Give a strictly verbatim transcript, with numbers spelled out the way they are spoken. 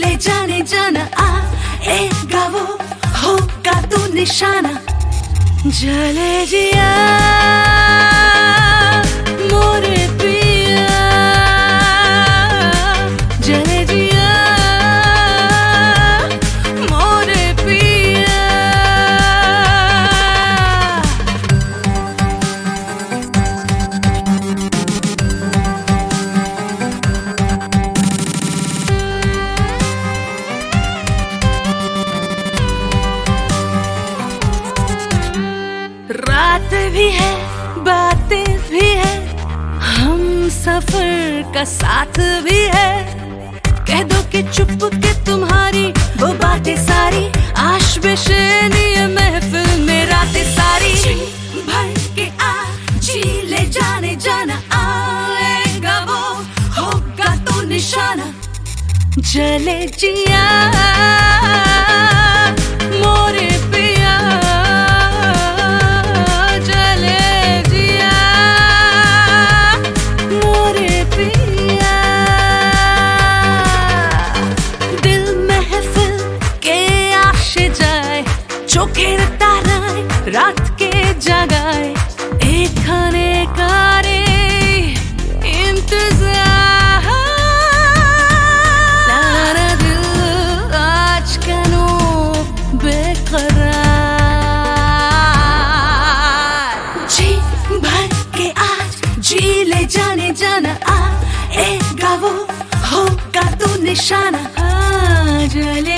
ले जाने जाना आएगा वो, होगा तू निशाना। जले जिया मोरे पिया, जले जिया मोरे पिया। रात भी है बातें भी है, हम सफर का साथ भी है। कह दो कि चुप के तुम्हारी वो बातें सारी, आश बेशेनी ये महफिल में रातें सारी। जी भर के आ जी ले जाने जाना आएगा वो, होगा तो निशाना। जले जिया मोरे पिया, रात के जगाए एक खाने का रे इंतजार। तारा दिल आज कनो बेकरार, जी भर के आज जी ले जाने जाना आएगा वो, होगा तू निशाना। जले